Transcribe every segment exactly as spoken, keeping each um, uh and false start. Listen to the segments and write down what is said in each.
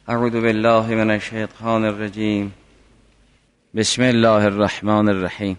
اعوذ بالله من الشیطان الرجیم. بسم الله الرحمن الرحیم.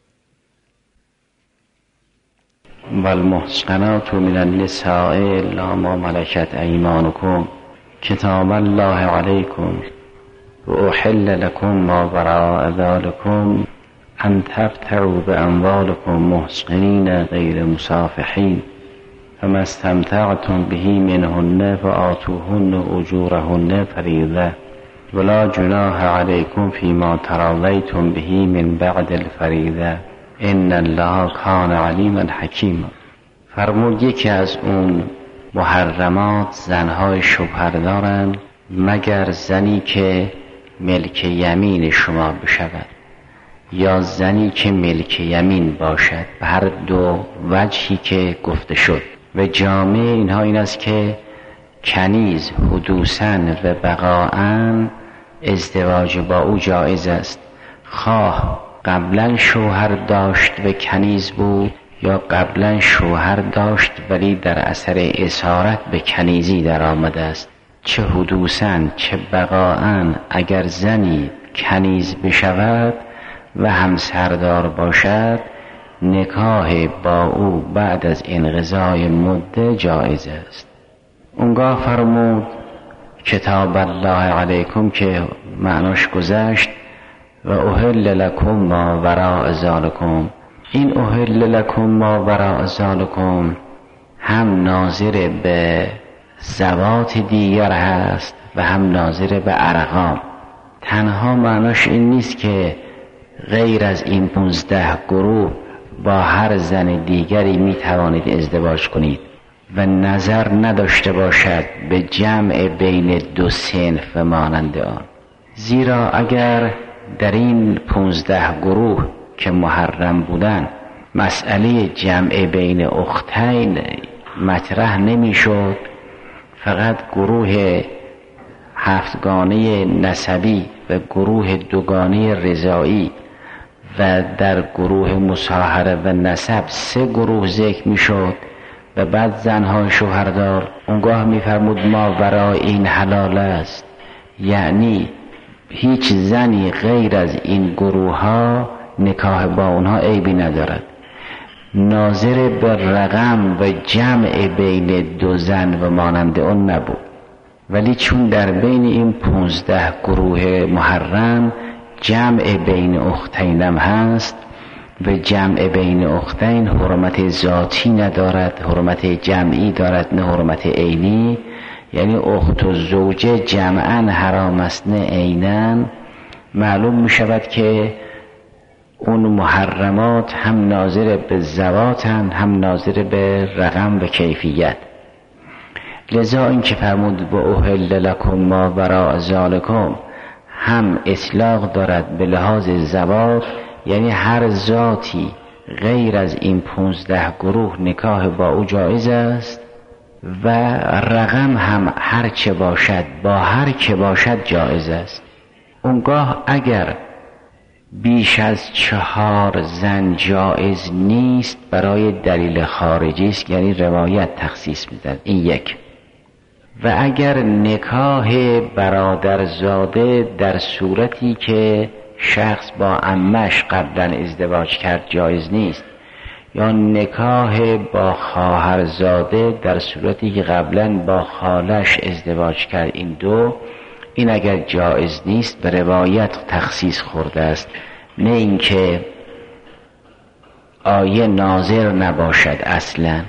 والمحصنات من النساء الا ما ملكت ایمانکم کتاب الله علیکم و احل لكم ما وراء ذلكم ان تبتغوا باموالكم محصنین غیر مسافحین فما استمتعتم به منهن فآتوهن اجورهن فریضة ولا جناح علیکم فیما تراضیتم به من بعد الفریضة ان الله کان علیما حکیما. فرمود یکی از اون محرمات زنهای شوهر دارند مگر زنی که ملک یمین شما بشود یا زنی که ملک یمین باشد، به هر دو وجهی که گفته شد. و جامع اینها این است که کنیز حدوثاً و بقاءاً ازدواج با او جایز است، خواه قبلا شوهر داشت و کنیز بود یا قبلا شوهر داشت ولی در اثر اسارت به کنیزی در آمده است. چه حدوثاً چه بقاءاً اگر زنی کنیز بشود و همسردار باشد، نکاح با او بعد از انقضای مده جایز است. اونگاه فرمود کتاب الله علیکم که معناش گذشت و احل لکم ما وراء ذلکم. این احل لکم ما وراء ذلکم هم ناظر به ذوات دیگر هست و هم ناظر به ارقام. تنها معناش این نیست که غیر از این پونزده گروه با هر زن دیگری می توانید ازدواج کنید و نظر نداشته باشد به جمع بین دو صنف مانند آن. زیرا اگر در این پونزده گروه که محرم بودن مسئله جمع بین اختین مطرح نمی شد، فقط گروه هفتگانه نسبی و گروه دوگانه رضایی و در گروه مصاهره و نسب سه گروه ذکر می شد و بعد زنهای شوهردار، اونگاه می فرمود ما ورای این حلال است، یعنی هیچ زنی غیر از این گروه ها نکاح با اونها عیبی ندارد. ناظر به رقم و جمع بین دو زن و مانند اون نبود، ولی چون در بین این پونزده گروه محرم جمع بین اختینم هست و جمع بین اختین حرمت ذاتی ندارد، حرمت جمعی دارد نه حرمت عینی. یعنی اخت و زوجه جمعا حرام است نه عیناً. معلوم می شود که اون محرمات هم ناظر به ذواتن هم ناظر به رقم و کیفیت. لذا این که فرمود با احل لکم ما وراء ذلکم هم اطلاق دارد به لحاظ ذوات، یعنی هر ذاتی غیر از این پونزده گروه نکاح با او جایز است و رقم هم هر چه باشد با هر که باشد جایز است. اونگاه اگر بیش از چهار زن جایز نیست برای دلیل خارجی است، یعنی روایت تخصیص می‌دهد. این یک. و اگر نکاح برادرزاده در صورتی که شخص با عمش قبلا ازدواج کرد جایز نیست، یا نکاح با خواهرزاده در صورتی که قبلا با خالش ازدواج کرد، این دو این اگر جایز نیست به روایت تخصیص خورده است، نه اینکه آیه ناظر نباشد. اصلا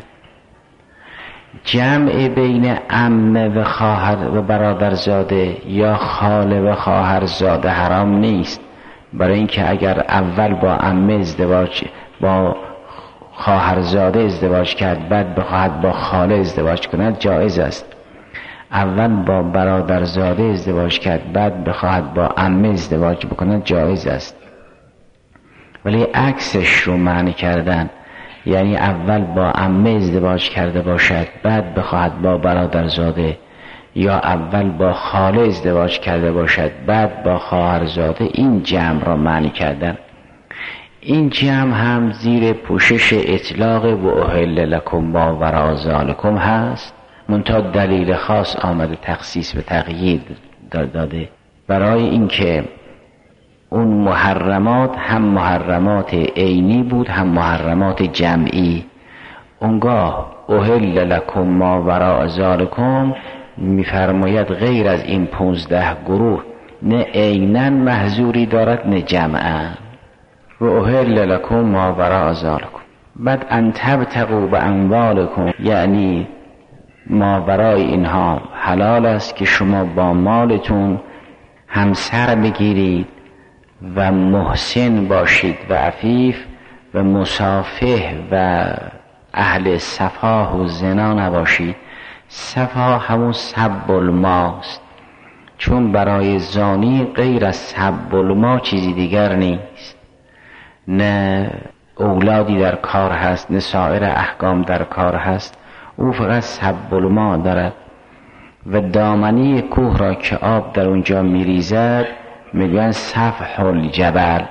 جمع بین عمه و خواهر و برادرزاده یا خاله و خواهرزاده حرام نیست، برای اینکه اگر اول با عمه ازدواج با خواهرزاده ازدواج کرد بعد بخواهد با خاله ازدواج کند جایز است. اول با برادرزاده ازدواج کرد بعد بخواهد با عمه ازدواج بکند جایز است. ولی عکسش رو معنی کردن، یعنی اول با عمه ازدواج کرده باشد بعد بخواهد با برادرزاده، یا اول با خاله ازدواج کرده باشد بعد با خواهرزاده، این جمع را معنی کردن. این جمع هم زیر پوشش اطلاق و احل لکم ما وراء ذلکم هست، منتها دلیل خاص آمده تخصیص و تقیید داده، برای اینکه اون محرمات هم محرمات عینی بود هم محرمات جمعی. اونگاه احل لکم ما وراء ذالکم میفرماید غیر از این پونزده گروه نه عیناً محظوری دارد نه جمعاً. و احل لکم ما وراء ذالکم. بعد ان تبتغوا باموالکم، یعنی ما ورای اینها حلال است که شما با مالتون همسر بگیرید و محسن باشید و عفیف و مصافح و اهل صفاح و زنا نباشید. صفاح همون سب الماست، چون برای زانی غیر از سب الما چیزی دیگر نیست، نه اولادی در کار هست نه سایر احکام در کار هست، او فقط سب الما دارد. و دامنی کوه را که آب در اونجا میریزد میگن سفح الجبل.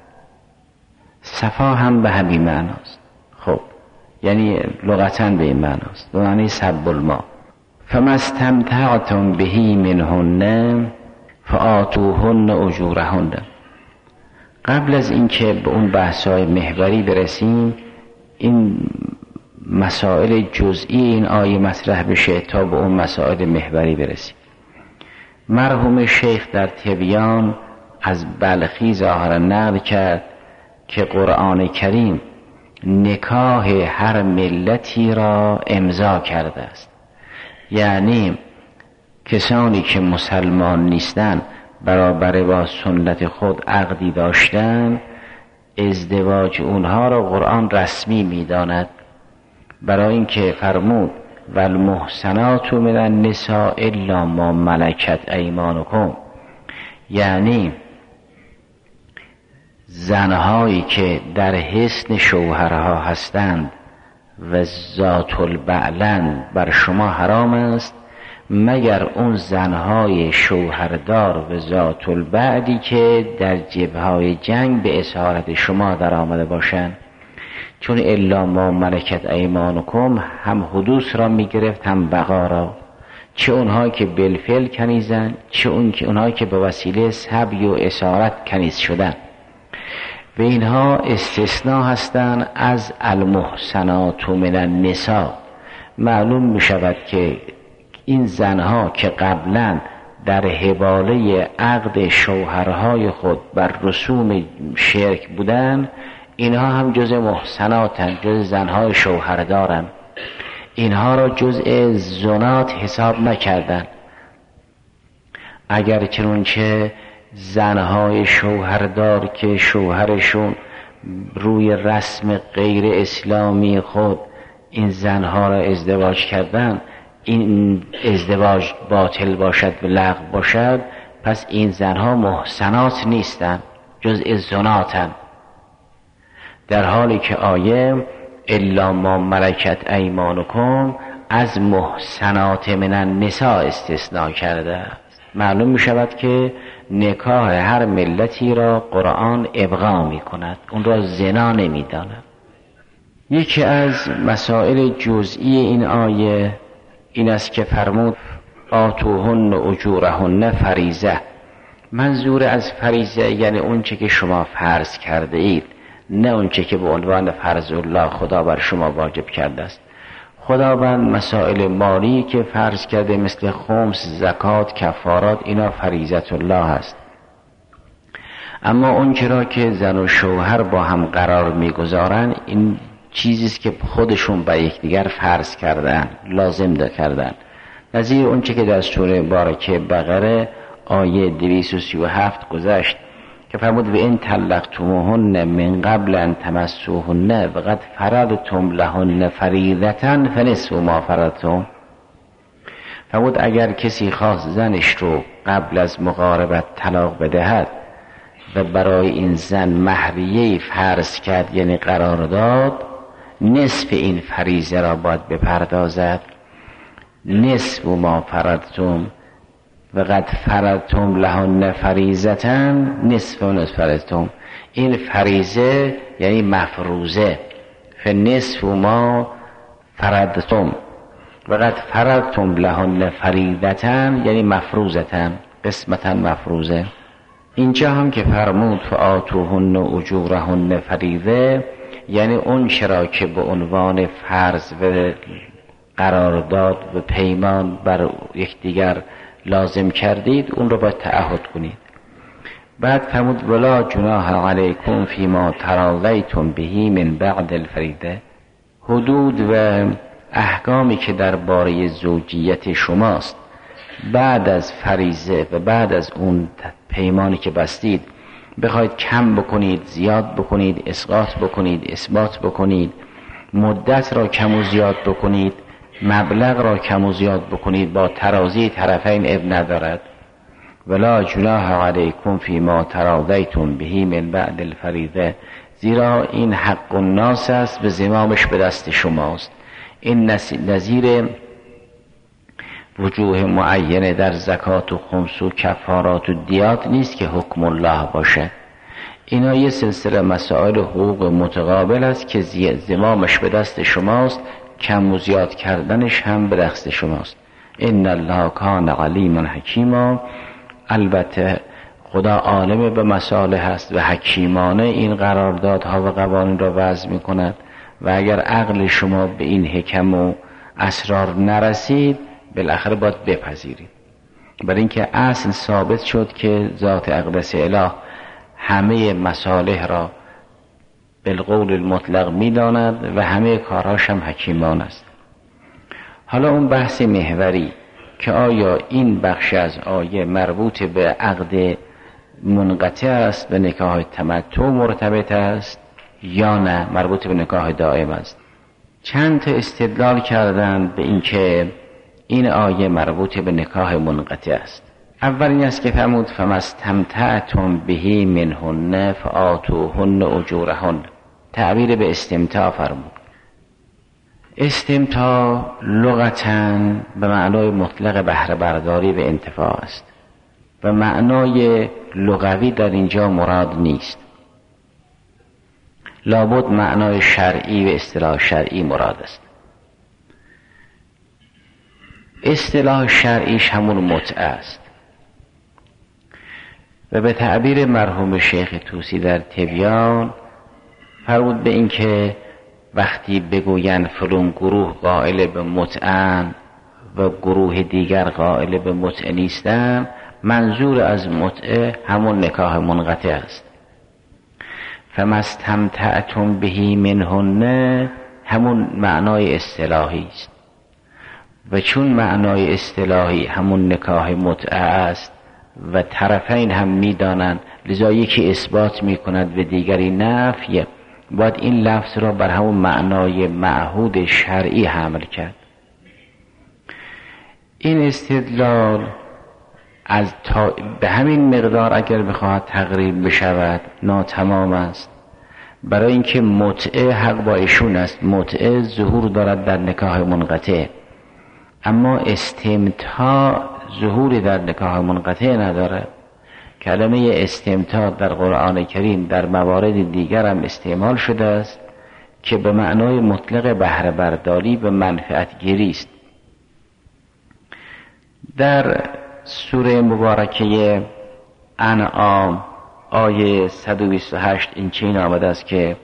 صفا هم به همین معناست. خب یعنی لغتاً به این معناست، یعنی سب الما. فما استمتعتم بهی منهن فآتوهن اجورهن. قبل از اینکه به اون بحث‌های محوری برسیم، این مسائل جزئی این آیه مطرح بشه تا به اون مسائل محوری برسیم. مرحوم شیخ در تبیان از بلخی ظاهرا نقل کرد که قرآن کریم نکاح هر ملتی را امضا کرده است، یعنی کسانی که مسلمان نیستند برابر با سنت خود عقدی داشتن، ازدواج اونها را قرآن رسمی می‌داند، برای اینکه فرمود والمحصنات من النساء الا ما ملکت ایمانکم، یعنی زنهایی که در حصن شوهرها هستند و ذات البعلن بر شما حرام است مگر اون زنهای شوهردار و ذات البعلی که در جبههای جنگ به اسارت شما در آمده باشند، چون الا ما ملکت ایمانکم هم حدوث را می گرفت هم بقا را، چه اونها که بالفعل کنیزن چه اون که اونها که به وسیله سبی و اسارت کنیز شدن. و اینها استثناء هستند از المحصنات من النساء. معلوم می شود که این زنها که قبلا در حواله عقد شوهرهای خود بر رسوم شرک بودن، اینها هم جز محصناتن، جز زنهای شوهردارن، اینها را جزء زنات حساب نکردن. اگر چنانچه زنهای شوهردار که شوهرشون روی رسم غیر اسلامی خود این زنها را ازدواج کردن، این ازدواج باطل باشد و لغو باشد، پس این زنها محصنات نیستن، جزء زناتن. در حالی که آیه الا ما ملکت ایمانکم از محصنات من النساء استثناء کرده است. معلوم می شود که نکاح هر ملتی را قرآن ابقا می کند، اون را زنا نمی داند. یکی از مسائل جزئی این آیه این است که فرمود آتوهن اجورهن فریضه. منظور از فریضه یعنی اون چه که شما فرض کرده اید، نه اون چه که به عنوان فرض الله خدا بر شما واجب کرده است. خداوند مسائل مالی که فرض کرده مثل خمس، زکات، کفارات، اینا فریضت الله است. اما اون چرا که زن و شوهر با هم قرار میگذارن، این چیزیست که خودشون به یکدیگر فرض کردن، لازم ده کردن. نظیر اون چه که در سوره بارکه بقره آیه دویست و سی و هفت گذشت که فرمود و این طلقتموهن من قبل ان تمسوهن و قد فرضتم لهن فریضة فنصف ما فرضتم. فرمود اگر کسی خواست زنش رو قبل از مقاربت طلاق بدهد و برای این زن مهریه فرض کرد یعنی قرار داد، نصف این فریضه را باید بپردازد. نصف ما فرضتم و قد فرضتم لهن فریضة نصف و نصف فرضتم. این فریضه یعنی مفروضه، فنصف ما فرضتم و قد فرضتم لهن فریضة یعنی مفروضة، قسمتا مفروضه. اینجا هم که فرمود فآتوهن اجورهن فریضه، یعنی اون چرا که به عنوان فرض و قرارداد و پیمان بر یکدیگر لازم کردید اون رو باید تعهد کنید. بعد فرمود ولا جناح علیکم فیما تراضیتم به من بعد الفریضه، حدود و احکامی که درباره زوجیت شماست بعد از فریضه و بعد از اون پیمانی که بستید بخواید کم بکنید، زیاد بکنید، اسقاط بکنید، اثبات بکنید، مدت را کم و زیاد بکنید، مبلغ را کم و زیاد بکنید، با ترازی طرفین اب ندارد. ولا جناح علیکم فیما تراضیتم به من بعد الفریضه، زیرا این حق الناس است به زمامش به دست شماست. این نظیر وجوه معینه در زکات و خمس و کفارات و دیات نیست که حکم الله باشه. اینا یه سلسله مسائل حقوق متقابل است که زمامش به دست شماست، کم و زیاد کردنش هم به دست شماست. ان الله کان علیما حکیما، البته خدا عالم به مصالح است و حکیمانه این قراردادها و قوانین را وضع می کند و اگر عقل شما به این حکم و اسرار نرسید بالاخره باید بپذیرید. برای اینکه اصل ثابت شد که ذات اقدس اله همه مصالح را بالقول المطلق می داند و همه کارهاش هم حکیمان است. حالا اون بحث محوری که آیا این بخش از آیه مربوط به عقد منقطع است، به نکاح تمتع مرتبط است یا نه مربوط به نکاح دائم است. چند تا استدلال کردن به این که این آیه مربوط به نکاح منقطع است. اول این است که فرمود فما استمتعتم به منهن فآتوهن اجورهن، تعبیر به استمتاع فرمود. استمتاع لغتاً به معنای مطلق بهره برداری به انتفاع است و معنای لغوی در اینجا مراد نیست، لابد معنای شرعی و اصطلاح شرعی مراد است. اصطلاح شرعیش همون متعه است و به تعبیر مرحوم شیخ طوسی در تبیان فرمود به این که وقتی بگوین فلان گروه قائل به متعه و گروه دیگر قائل به متعه نیستن، منظور از متعه همون نکاح منقطع است. فما استمتعتم به منهن همون معنای اصطلاحی است و چون معنای اصطلاحی همون نکاح متعه است و طرفین هم میدانند، لذا یکی اثبات میکند و دیگری نفی، باید این لفظ را بر همون معنای معهود شرعی حمل کرد. این استدلال از تا به همین مقدار اگر بخواهد تقریب بشود ناتمام است، برای اینکه متعه حق با ایشون است، متعه ظهور دارد در نکاح منقطع، اما استمتاع ظهوری در نکاح منقطع ندارد. کلمه استمتاع در قرآن کریم در موارد دیگر هم استعمال شده است که به معنای مطلق بهره برداری به منفعت گیری است. در سوره مبارکه انعام آیه صد و بیست و هشت این چنین آمده است که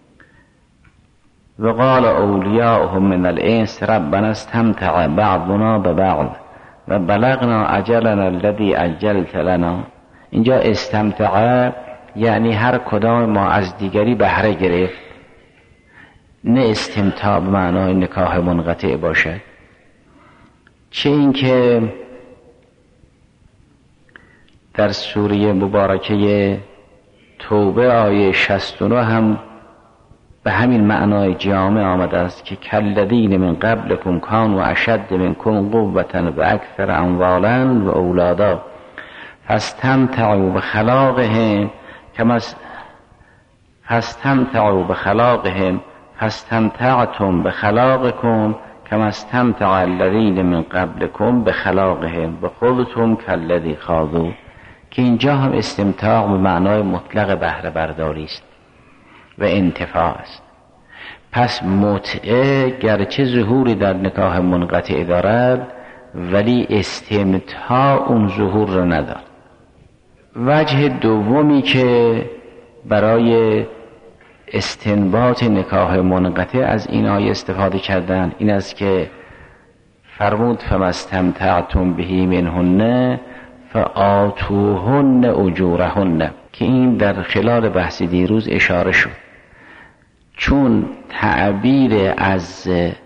وقال اولیاؤهم من الانس ربنا استمتع بعضنا ببعض و بلغنا اجلنا الذی اجلت لنا. اینجا استمتع یعنی هر کدام ما از دیگری بهره گرفت، نه استمتاع به معنای نکاح منقطع باشد. چه این که در سوره مبارکه توبه آیه شصت و نه هم به همین معنای جامع آمده است که کالذین من قبلکم کانوا اشد منکم قوة و اکثر اموالا و اولادا فاستمتعوا بخلاقهم كما فاستمتعوا بخلاقهم فاستمتعتم بخلاقكم كما استمتع الذين من قبلكم بخلاقهم وخذتم كالذي خاضوا، که اینجا هم استمتاع به معنای مطلق بهره برداری است و انتفاع است. پس متعه گرچه ظهوری در نکاح منقطع دارد ولی استمتاع اون ظهور رو نداره. وجه دومی که برای استنباط نکاح منقطع از این آیه استفاده کردن این است که فرمود فما استمتعتم به منهن فآتوهن اجورهن، که این در خلال بحث دیروز اشاره شد. چون تعبیر از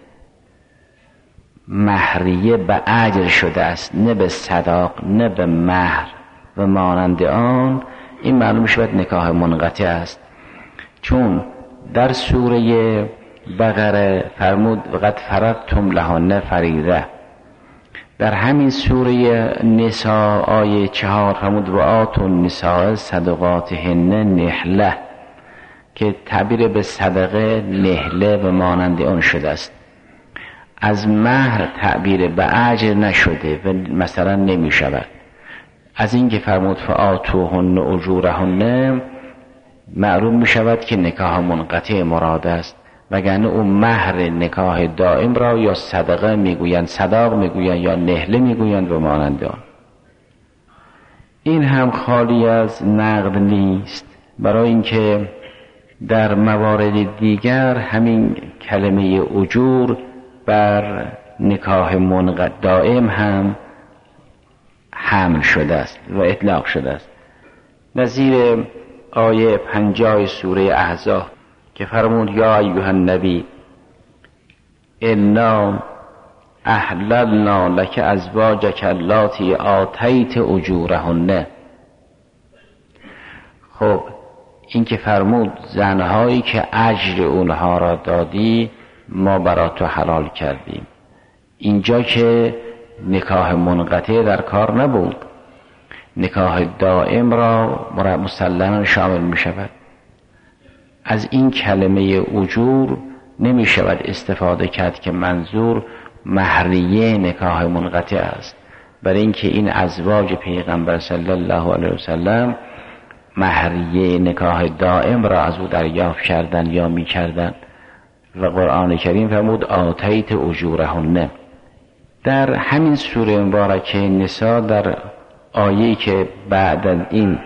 مهریه به اجر شده است، نه به صداق نه به مهر و مانند آن، این معلوم شود نکاح منقطع است. چون در سوره بقره فرمود وقد فرضتم لهن فریضه، در همین سوره نساء آیه چهار فرمود و آتوا النساء صدقاتهن نحله، که تعبیر به صدقه نحله و مانند آن شده است. از مهر تعبیر به اجر نشده و مثلا نمی شود. از این که فرمود فآتوهن اجورهن معلوم می شود که نکاح منقطع مراد است، وگرنه اون مهر نکاح دائم را یا صدقه میگویند، صداق میگویند یا نحله میگویند و مانند آن. این هم خالی از نقد نیست، برای اینکه در موارد دیگر همین کلمه اجور بر نکاح منقطع دائم هم حمل شده است و اطلاق شده است. نظیر آیه پنجاه سوره احزاب که فرمود یا ایها النبی انا احللنا لک ازواجک اللاتی آتیت اجورهن. خب این که فرمود زنهایی که اجر اونها را دادی ما برای تو حلال کردیم، اینجا که نکاح منقطع در کار نبود، نکاح دائم را مسلما شامل می شود. از این کلمه اجور نمی شود استفاده کرد که منظور مهریه نکاح منقطع است، برای اینکه این ازواج پیغمبر صلی الله علیه وسلم مهریه نکاح دائم را از او دریافت کردن یا می کردن و قرآن کریم فرمود آتیت اجورهن. در همین سوره مبارکه نساء در آیه‌ای که بعد از این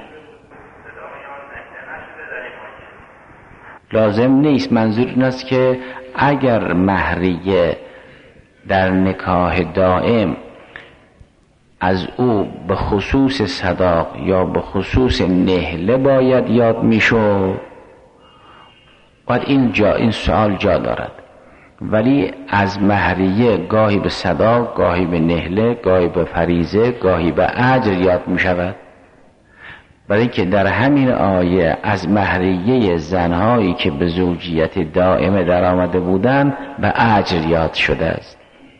لازم نیست، منظور این است که اگر مهریه در نکاح دائم از او به خصوص صداق یا به خصوص نحله باید یاد میشد، باید این جا این سوال جا دارد. ولی از مهریه گاهی به صداق، گاهی به نحله، گاهی به فریضه، گاهی به اجر یاد می شود، برای که در همین آیه از مهریه زنهایی که به زوجیت دائمه در آمده بودند به اجر یاد شده است.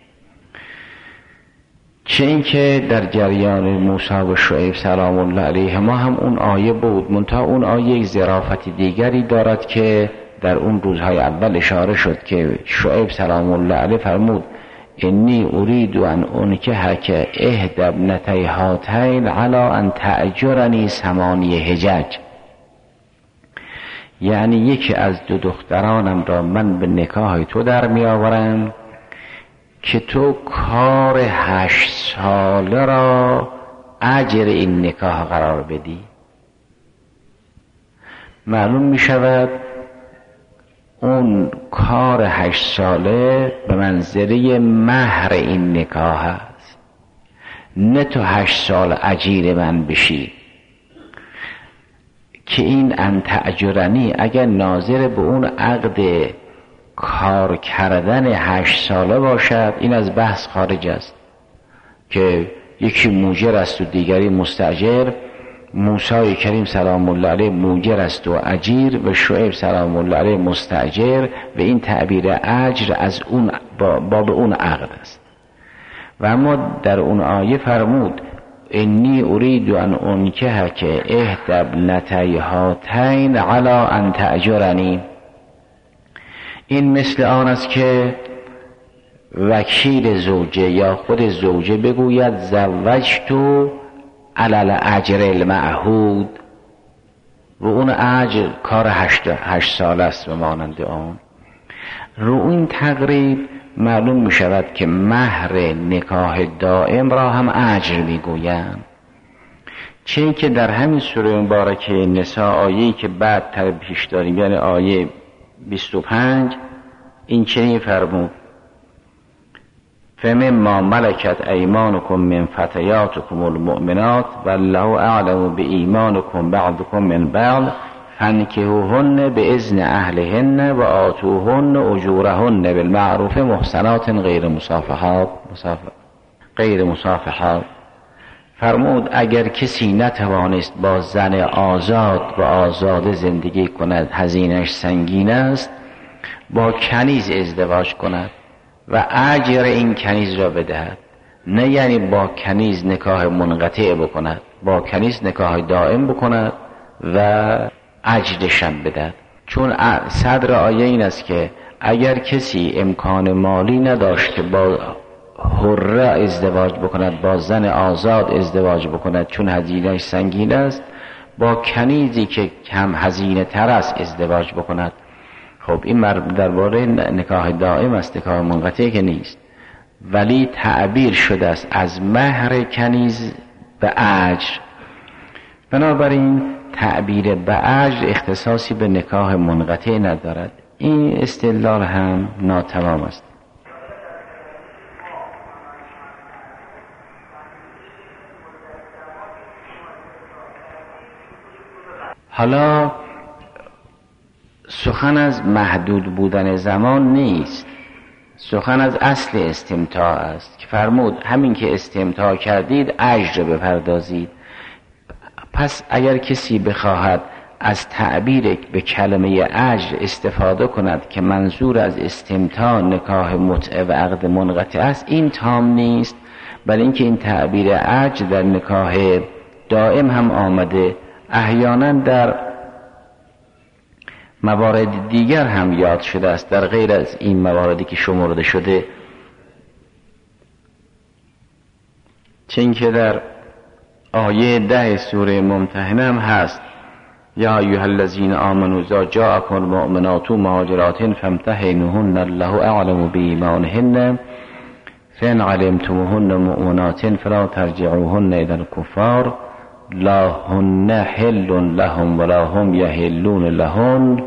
چه این که در جریان موسی و شعیب سلام الله علیهما هم اون آیه بود، منتها اون آیه یک ظرافت دیگری دارد که در اون روزهای اول اشاره شد که شعیب سلام الله علیه فرمود انی ارید ان انکحک احدی ابنتی هاتین علی ان تأجرنی ثمانی حجج، یعنی یکی از دو دخترانم را من به نکاح تو در می آورم که تو کار هشت ساله را اجر این نکاح قرار بدی. معلوم می شود اون کار هشت ساله به منزله مهر این نکاح است، نه تو هشت سال اجیر من بشی. که این ان تأجرنی اگر ناظر به اون عقد کار کردن هشت ساله باشد این از بحث خارج است، که یکی موجر است و دیگری مستاجر. موسی کریم سلام الله علیه موجر است و اجیر و شعیب سلام الله علیه مستاجر، و این تعبیر اجر از اون باب اون عقد است. و اما در اون آیه فرمود انی ارید ان انکحک احدی ابنتی هاتین علی ان تأجرنی. این مثل آن است که وکیل زوجه یا خود زوجه بگوید زوجتو علی الاجر المعهود، و اون اجر کار هشت, هشت سال است و مانند آن. رو این تقریب معلوم می شود که مهر نکاح دائم را هم اجر می گویند. چه که در همین سوره مبارکه نساء آیه‌ای که بعد تر پیش داریم، یعنی آیه بیست و پنج، این چنین فرمود: فمما ملکت ایمانکم من فتیاتکم المؤمنات والله اعلم بایمانکم بعضکم من بعض فانکحوهن باذن اهلهن و آتوهن اجورهن بالمعروف محصنات غیر مصافحات مصافح غیر مصافحات. فرمود اگر کسی نتوانست با زن آزاد و آزاده زندگی کند، هزینه‌اش سنگین است، با کنیز ازدواج کند و اجر این کنیز را بدهد. نه یعنی با کنیز نکاح منقطع بکند، با کنیز نکاح دائم بکند و اجرشم بدهد. چون صدر آیه این است که اگر کسی امکان مالی نداشت که با حره ازدواج بکند، با زن آزاد ازدواج بکند چون هزینه‌اش سنگین است، با کنیزی که کم هزینه تر است ازدواج بکند. خب این درباره نکاح دائم است، نکاح منقطع که نیست، ولی تعبیر شده است از مهر کنیز به اجر. بنابراین تعبیر به اجر اختصاصی به نکاح منقطع ندارد. این استدلال هم ناتمام است. حالا سخن از محدود بودن زمان نیست، سخن از اصل استمتاع است که فرمود همین که استمتاع کردید اجر بپردازید. پس اگر کسی بخواهد از تعبیر به کلمه اجر استفاده کند که منظور از استمتاع نکاح متعه و عقد منقطع است، این تام نیست، بل اینکه این تعبیر اجر در نکاح دائم هم آمده، احیانا در موارد دیگر هم یاد شده است، در غیر از این مواردی که شمرده شده. چون که در آیه ده سوره ممتحنه هم هست: یا ایها الذین آمنوا اذا جاءکم المؤمنات مهاجرات فامتحنوهن الله اعلم بایمانهن فان علمتموهن مؤمنات فلا ترجعوهن الى الكفار لا هن حل لهم ولا هم یحلون لهن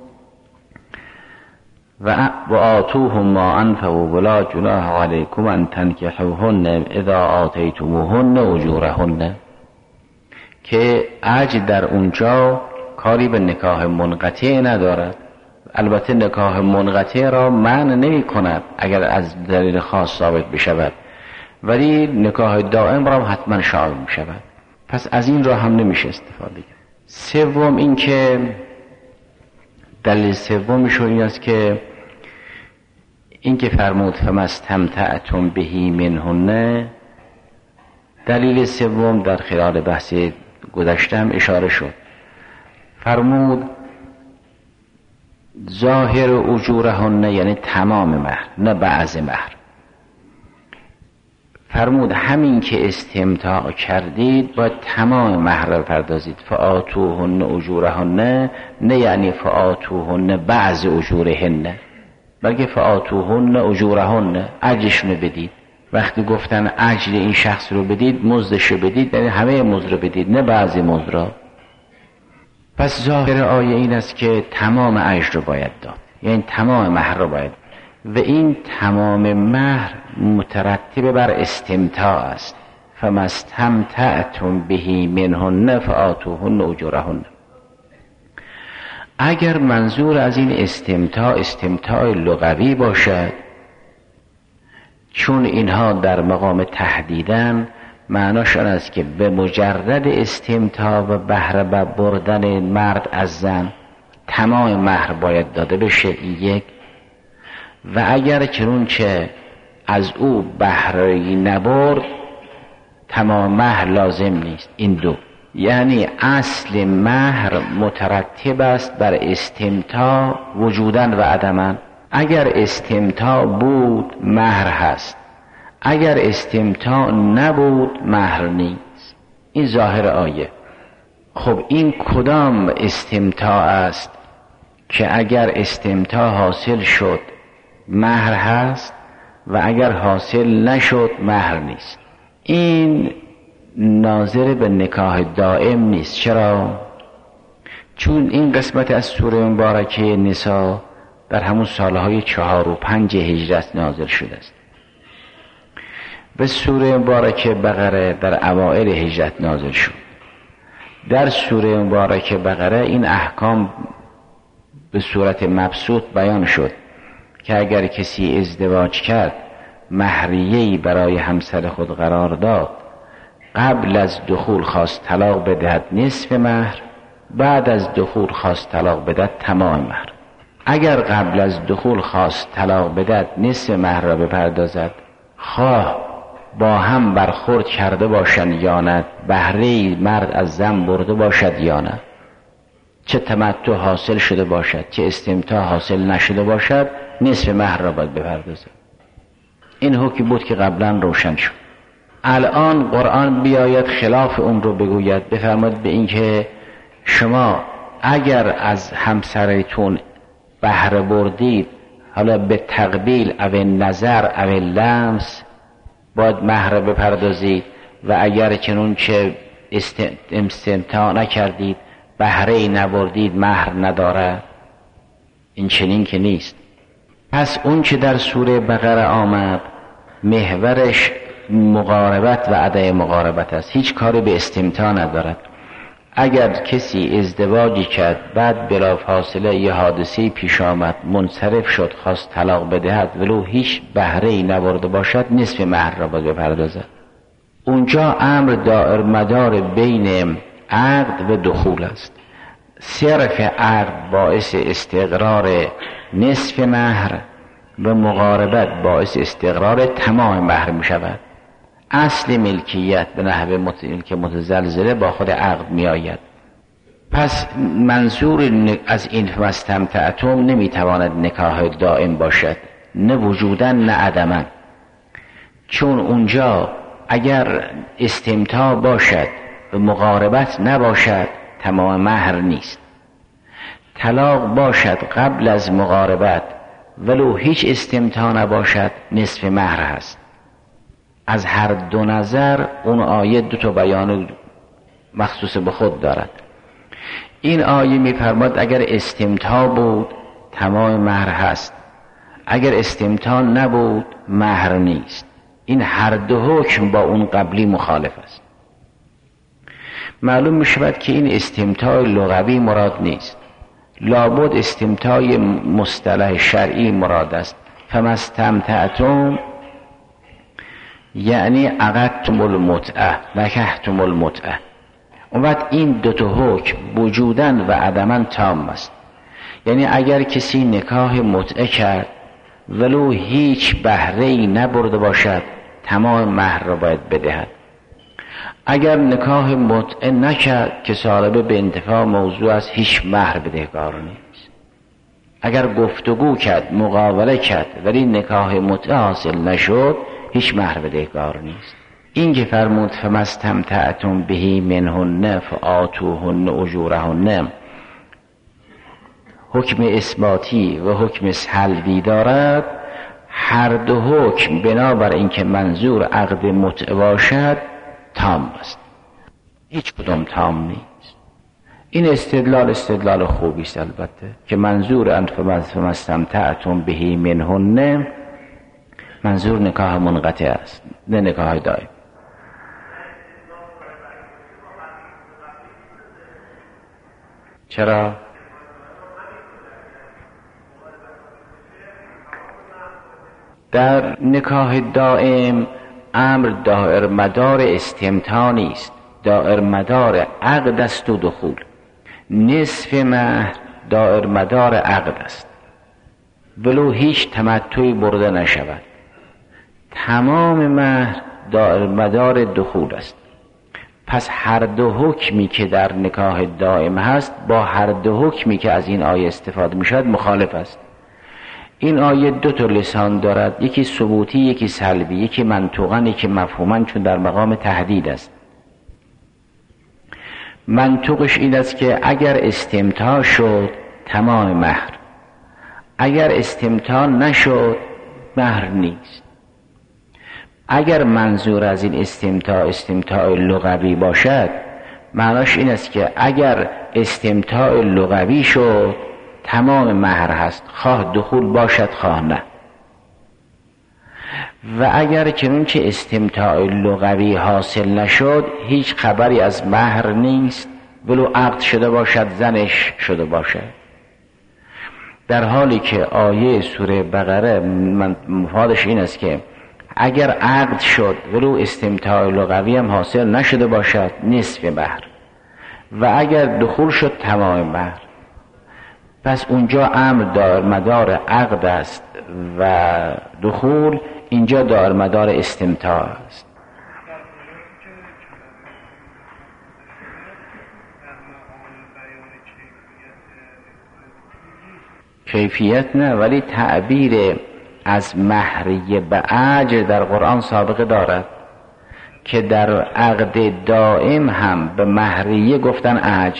و آتوهم ما انفقوا ولا جناح علیکم ان تنکحوهن اذا آتیتموهن اجورهن. که اجر در اونجا کاری به نکاح منقطع ندارد. البته نکاح منقطع را منع نمی کند اگر از دلیل خاص ثابت بشود، ولی نکاح دائم را حتما شامل می شود. پس از این را هم نمیشه استفاده کرد. سوم این که دلیل سومش این است که این که فرمود فمستمتعتم بهی منهن، دلیل سوم در خلال بحث گذشته هم اشاره شد. فرمود ظاهر اجورهن یعنی تمام مهر، نه بعض مهر. فرمود همین که استمتاع کردید باید تمام مهر را پردازید. فآتوهن اجورهن، نه یعنی فآتوهن بعض اجورهن، بلکه فآتوهن اجورهن، اجرشون بدید. وقتی گفتن اجر این شخص رو بدید، مزدش رو بدید، یعنی همه مزد رو بدید، نه بعضی مزد را. پس ظاهر آیه این است که تمام اجر رو باید داد، یعنی تمام مهر رو باید. و این تمام مهر مترتب بر استمتاع است. فمستمتعتم بهی منهن فآتوهن اجورهن. اگر منظور از این استمتاع استمتاع لغوی باشد، چون اینها در مقام تهدیدن، معناش آن است که به مجرد استمتاع و بهره بردن مرد از زن تمام مهر باید داده بشه، یک. و اگر چنانچه از او بهره‌ای نبرد تمام مهر لازم نیست، این دو. یعنی اصل مهر مترتب است بر استمتاع وجودن و عدمن. اگر استمتاع بود مهر هست، اگر استمتاع نبود مهر نیست. این ظاهر آیه. خب این کدام استمتاع است که اگر استمتاع حاصل شد مهر هست و اگر حاصل نشد مهر نیست. این ناظر به نکاح دائم نیست. چرا؟ چون این قسمت از سوره مبارکه نساء در همون سالهای چهار و پنج هجرت نازل شده است. به سوره مبارکه بقره در اوائل هجرت نازل شد. در سوره مبارکه بقره این احکام به صورت مبسوط بیان شد که اگر کسی ازدواج کرد، مهریه‌ای برای همسر خود قرار داد، قبل از دخول خواست طلاق بدهد نصف مهر، بعد از دخول خواست طلاق بدهد تمام مهر. اگر قبل از دخول خواست طلاق بدهد نصف مهر را بپردازد، خواه با هم برخورد کرده باشند یا نه، بهره‌ای مرد از زن برده باشد یا نه، چه تمتع حاصل شده باشد چه استمتاع حاصل نشده باشد، نصف مهر را باید بپردازد. این حکمی بود که قبلا روشن شد. الان قرآن بیاید خلاف اون رو بگوید، بفرماید به این که شما اگر از همسرتون بهره بردید، حالا به تقبیل او نظر او لمس، باید مهر بپردازید، و اگر چنون چه استمتاع نکردید، بهره ای نبردید، مهر نداره. این چنین که نیست. پس اون که در سوره بقره آمد محورش مقاربت و عدم مقاربت است، هیچ کاری به استمتاع ندارد. اگر کسی ازدواجی کرد، بعد بلافاصله یه حادثه پیش آمد، منصرف شد، خواست طلاق بدهد، ولو هیچ بهره ای نبرده باشد، نصف مهر را باید بپردازد. اونجا امر دائر مدار بین عقد و دخول است. صرف عقد باعث استقرار نصف مهر و مقاربت باعث استقرار تمام مهر می شود. اصل ملکیت به نحو ملک متزلزله با خود عقد می آید. پس منظور از این فمستمتعتم نمی تواند نکاح دائم باشد، نه وجودا نه عدما. چون اونجا اگر استمتاع باشد و مقاربت نباشد، تمام مهر نیست. طلاق باشد قبل از مقاربت ولو هیچ استمتاع نباشد، نصف مهر هست. از هر دو نظر اون آیه دو تا بیان مخصوص به خود دارد. این آیه می‌فرماید اگر استمتاع بود تمام مهر هست، اگر استمتاع نبود مهر نیست. این هر دو حکم با اون قبلی مخالف است. معلوم می‌شود که این استمتاع لغوی مراد نیست، لابد استمتاع مصطلح شرعی مراد است. فمستمتعتم یعنی عقدتم المتعه نکحتم المتعه. اون وقت این دو تا حکم وجوداً و عدماً تام است. یعنی اگر کسی نکاح متعه کرد ولو هیچ بهره‌ای نبرده باشد، تمام مهر را باید بدهد. اگر نکاح متعه نکرد که سالبه به انتفاع موضوع از هیچ مهر بدهکار نیست. اگر گفتگو کرد، مقابله کرد، ولی نکاح متعه حاصل نشد، هیچ مهر بدهکار نیست. این که فرمود فمستمتعتم بهی منهن فآتوهن اجورهن، حکم اثباتی و حکم سلبی دارد. هر دو حکم بنابر اینکه منظور عقد متعه باشد تام است، هیچ کدام تام نیست. این استدلال استدلال خوبی است البته که منظور ان فمستمتعتم بهی منهن منظور نکاح منقطع است، نه نکاح دائم. چرا؟ در نکاح دائم امر دائر مدار استمتاع نیست، دائر مدار عقد است و دخول. نصف مهر دائر مدار عقد است ولو هیچ تمتعی برده نشود. تمام مهر دائر مدار دخول است. پس هر دو حکمی که در نکاح دائم هست با هر دو حکمی که از این آیه استفاده می شود مخالف است. این آیه دو تا لسان دارد، یکی ثبوتی یکی سلبی، یکی منطوقاً یکی مفهوماً، چون در مقام تهدید است. منطوقش این است که اگر استمتاع شد تمام مهر، اگر استمتاع نشد مهر نیست. اگر منظور از این استمتاع استمتاع لغوی باشد، معناش این است که اگر استمتاع لغوی شد تمام مهر هست، خواه دخول باشد خواه نه. و اگر چنانچه استمتاع لغوی حاصل نشد هیچ خبری از مهر نیست، ولو عقد شده باشد زنش شده باشد. در حالی که آیه سوره بقره مفادش این است که اگر عقد شد ولو استمتاع لغوی هم حاصل نشده باشد نصف مهر، و اگر دخول شد تمام مهر. پس اونجا امر دار مدار عقد است و دخول، اینجا دار مدار استمتاع است. کیفیت نه، ولی تعبیر از مهریه به اجر در قرآن سابقه دارد که در عقد دائم هم به مهریه گفتن اجر.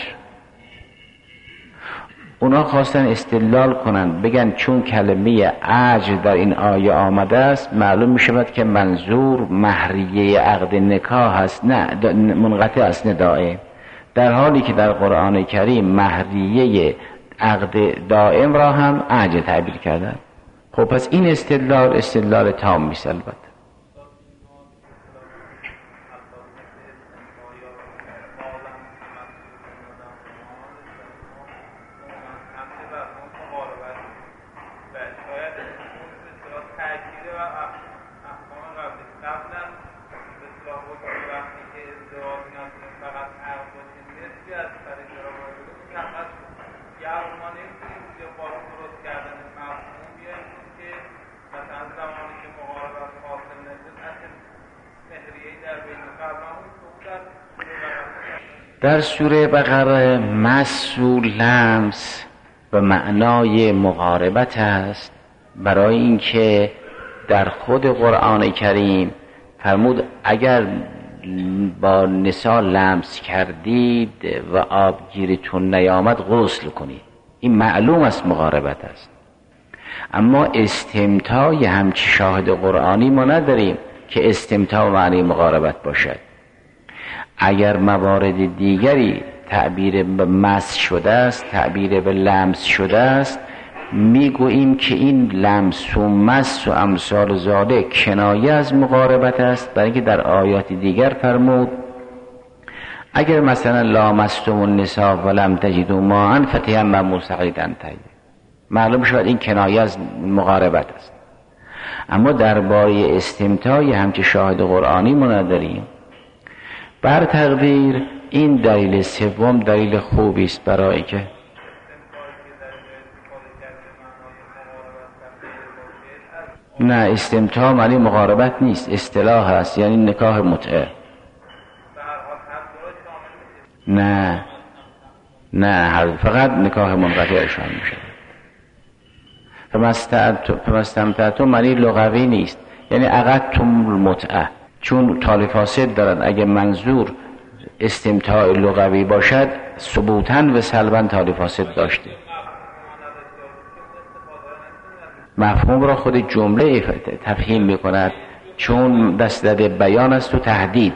اونا خواستن استدلال کنن، بگن چون کلمه اجر در این آیه آمده است معلوم می شود که منظور مهریه عقد نکاح است، نه منقطع است، نه دائم. در حالی که در قرآن کریم مهریه عقد دائم را هم اجر تعبیر کردن. خب پس این استدلال استدلال تام میشه. البته در سوره بقره مس و لمس به معنای مقاربت است، برای اینکه در خود قرآن کریم فرمود اگر با نساء لمس کردید و آبگیرتون نیامد غسل کنید. این معلوم است مقاربت است. اما استمتاع همچی شاهد قرآنی ما نداریم که استمتاع معنی مقاربت باشد. اگر موارد دیگری تعبیر به مس شده است، تعبیر به لمس شده است، میگوییم که این لمس و مس و امثال ذالک کنایه از مقاربت است، برای اینکه در آیات دیگر فرمود اگر مثلا لامستم النساء ولم تجدوا ماء فتیمموا صعیدا طیبا، معلوم شد این کنایه از مقاربت است. اما درباره استمتاع همچه شاهد قرآنی ما نداریم. بر تقدیر این دلیل سوم دلیل خوبی است برای که نه، استمتاع معنی مقاربت نیست، اصطلاح است، یعنی نکاح متعه. نه نه، فقط نکاح منقطع اشان میشه. فمستمتعتم معنی لغوی نیست، یعنی عقدتم المتعه. چون طالب فاسد دارن، اگه منظور استمتاع لغوی باشد ثبوتاً و سلباً طالب فاسد داشته. مفهوم را خود جمله تفهیم میکند، چون دست داده بیان است و تهدید.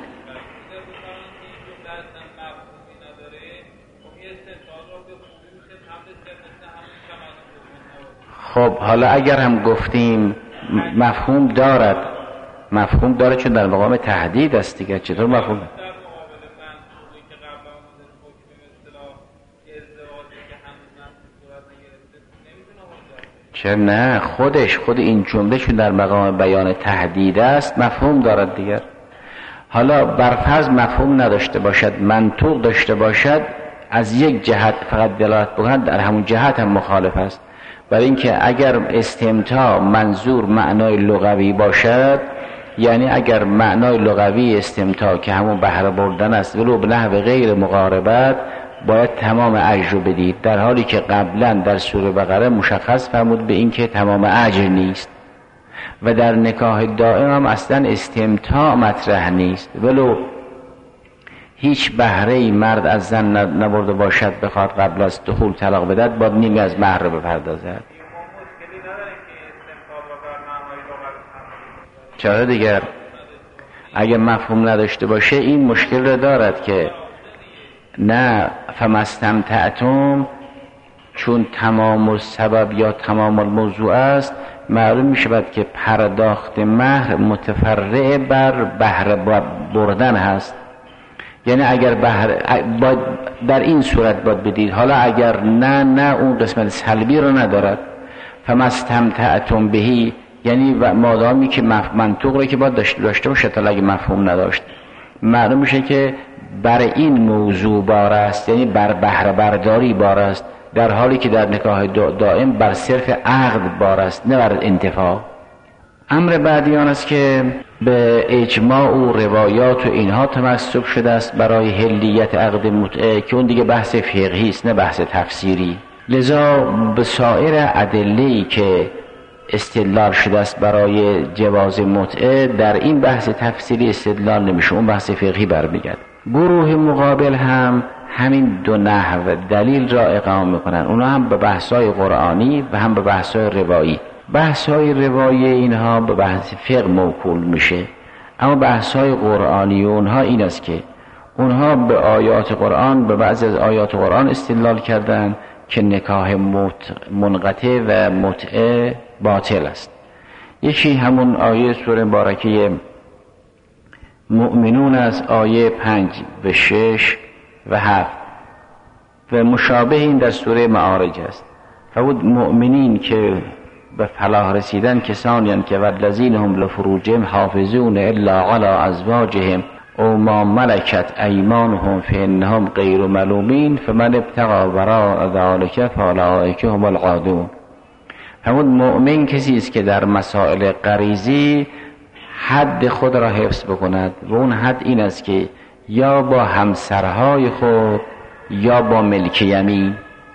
خب حالا اگر هم گفتیم مفهوم دارد، مفهوم داره چون در مقام تهدید است دیگه. چطور مفهوم؟ چرا نه، خودش خود این جمله چون در مقام بیان تهدید است مفهوم دارد دیگر. حالا برفرض مفهوم نداشته باشد، منطوق داشته باشد، از یک جهت فقط دلالت بکند، در همون جهت هم مخالف است. برای اینکه اگر استمتاع منظور معنای لغوی باشد، یعنی اگر معنای لغوی استمتاع که همون بهره بردن است ولو به نحو غیر مقاربت، باید تمام اجر رو بدید، در حالی که قبلا در سوره بقره مشخص فرمود به این که تمام اجر نیست. و در نکاح دائم هم اصلا استمتاع مطرح نیست، ولو هیچ بهره‌ای مرد از زن نبرده باشد بخواد قبل از دخول طلاق بدهد، باید نیمی از مهر رو بپردازد. چرا دیگر اگه مفهوم نداشته باشه این مشکل رو دارد که نه فمستمتعتم چون تمام السبب یا تمام الموضوع است، معلوم می شود که پرداخت مهر متفرع بر بهره بردن هست. یعنی اگر بهره در این صورت باید بدید، حالا اگر نه نه اون قسمت سلبی رو ندارد. فمستمتعتم بهی یعنی مادامی که منطوق رو که باید داشته باشه، تا اگه مفهوم نداشت معلوم میشه که بر این موضوع بار است، یعنی بر بهره برداری بار است، در حالی که در نکاح دائم بر صرف عقد بار است نه بر انتفاع. امر بعدی آن است که به اجماع و روایات و اینها تمسک شده است برای حلیت عقد متعه که اون دیگه بحث فقهی است نه بحث تفسیری. لذا به سایر ادله‌ای که استدلال شده است برای جواز متعه در این بحث تفسیری استدلال نمیشه، اون بحث فقهی برمیگرده. گروه مقابل هم همین دو نحو دلیل را اقامه میکنن، اونا هم به بحث‌های قرآنی و هم به بحث‌های روایی. بحث‌های روایی اینها به بحث فقه موکول میشه، اما بحث‌های قرآنی اونها این است که اونها به آیات قرآن، به بعضی از آیات قرآن استدلال کردن که نکاح منقطع و متعه باطل است. یکی همون آیه سوره مبارکه مؤمنون از آیه پنج و شش و هفت و مشابه این در سوره معارج است. فرمود مؤمنین که به فلاح رسیدن کسانی هستند که والذین هم لفروجهم حافظون الا علی ازواجهم او ما ملکت ایمانهم فانهم غیر ملومین فمن ابتغى وراء ذلك فاولئک هم العادون. همون مؤمن کسی است که در مسائل غریزی حد خود را حفظ بکند و اون حد این است که یا با همسرهای خود یا با ملک یمین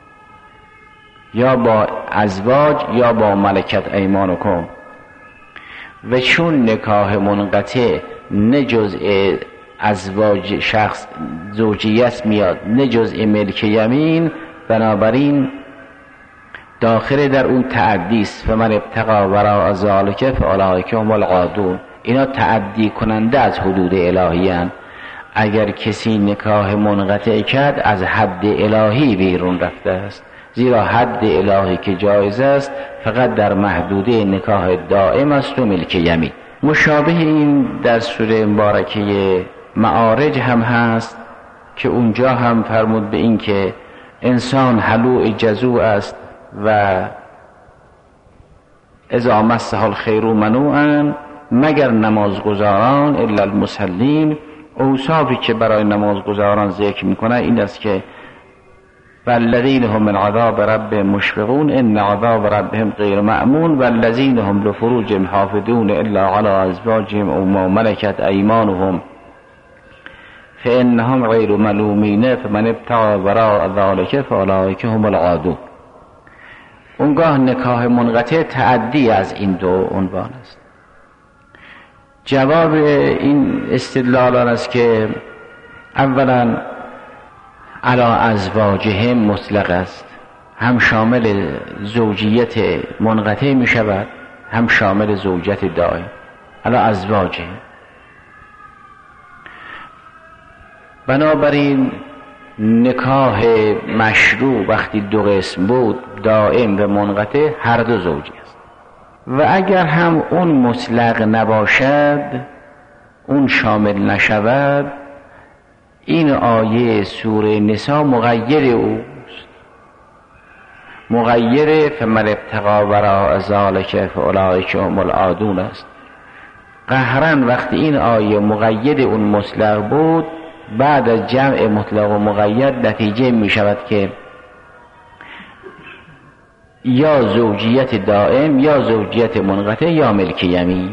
یا با ازواج یا با ملکت ایمانکم. و چون نکاح منقطع نه جزء ازواج شخص زوجیت میاد نه جزء ملک یمین، بنابراین داخل در اون تعدی است. فمن ابتغى وراء ذلك فاولئک هم العادون. اینا تعدی کننده از حدود الهی اند. اگر کسی نکاح منقطع کرد از حد الهی بیرون رفته است، زیرا حد الهی که جایز است فقط در محدوده نکاح دائم است و ملک یمین. مشابه این در سوره مبارکه معارج هم هست که اونجا هم فرمود به این که انسان حلوع جزوع است و اذا مسه الخیر منوعا مگر نمازگزاران الا المصلین. اوصافی که برای نمازگزاران ذکر میکنه این است که والذین هم من عذاب رب مشفقون ان عذاب ربهم غیر مأمون والذین هم لفروجهم حافظون الا علی ازواجهم او ما ملکت ایمانهم فانهم غیر ملومین فمن ابتغى وراء ذلك فاولئک هم العادون. اونگاه نکاح منقطع تعدی از این دو عنوان است. جواب این استدلال است که اولا علی ازواجهم مطلق است، هم شامل زوجیت منقطع می شود هم شامل زوجیت دائم. علی ازواجهم، بنابراین نکاح مشروع وقتی دو قسم بود دائم و منقطع هر دو زوجی است. و اگر هم اون مطلق نباشد، اون شامل نشود، این آیه سوره نساء مغیر اوست. مغیر فمن ابتغى وراء ذلك فاولئک هم العادون است. قهرن وقتی این آیه مغیر اون مطلق بود، بعد از جمع مطلق و مغیر نتیجه می شود که یا زوجیت دائم یا زوجیت منقطع یا ملک یمین.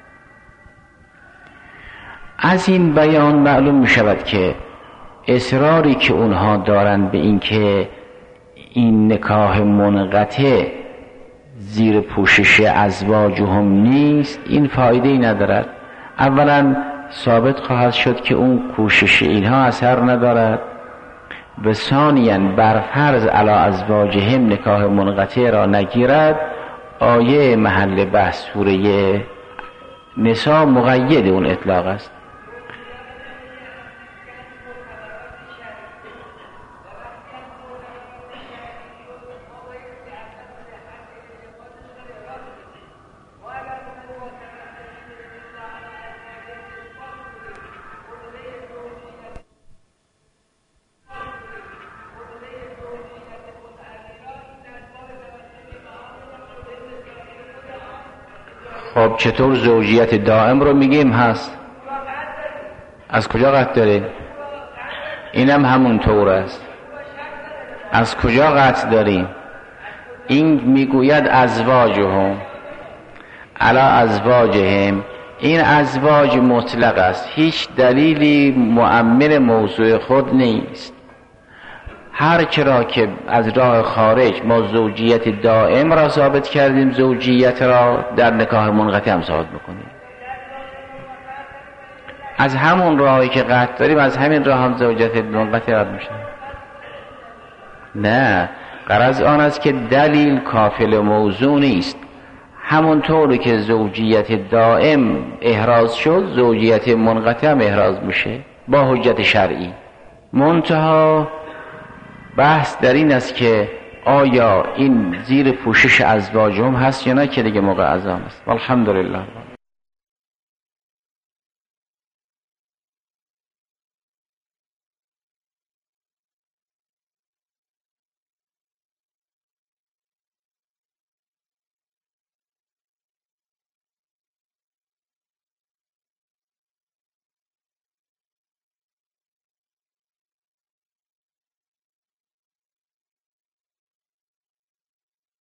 از این بیان معلوم می شود که اصراری که اونها دارند به این که این نکاح منقطع زیر پوشش ازواجهم نیست، این فایده ندارد. اولا ثابت خواهد شد که اون کوشش اینها اثر ندارد و ثانیاً بر فرض علی ازواجهم نکاح منقطع را نگیرد. آیه محل بحث سوره نساء مقید اون اطلاق است. خب چطور زوجیت دائم رو میگیم هست؟ از کجا قطع داریم؟ اینم همون طور است. از کجا قطع داریم؟ این میگوید ازواجهم علی ازواجهم، این ازواج مطلق است، هیچ دلیلی مؤمن موضوع خود نیست. هر کرا که از راه خارج ما زوجیت دائم را ثابت کردیم، زوجیت را در نکاح منقطع هم ثابت بکنیم. از همون راهی که قطع داریم از همین راه هم زوجیت منقطع رد میشه. نه، غرض آن است که دلیل کافل موضوع نیست. همونطوری که زوجیت دائم احراز شد، زوجیت منقطع هم احراز میشه با حجت شرعی. منتها بحث در این است که آیا این زیر پوشش ازواجهم هست یا نه، که دیگه موقع اعظم است. والحمدلله.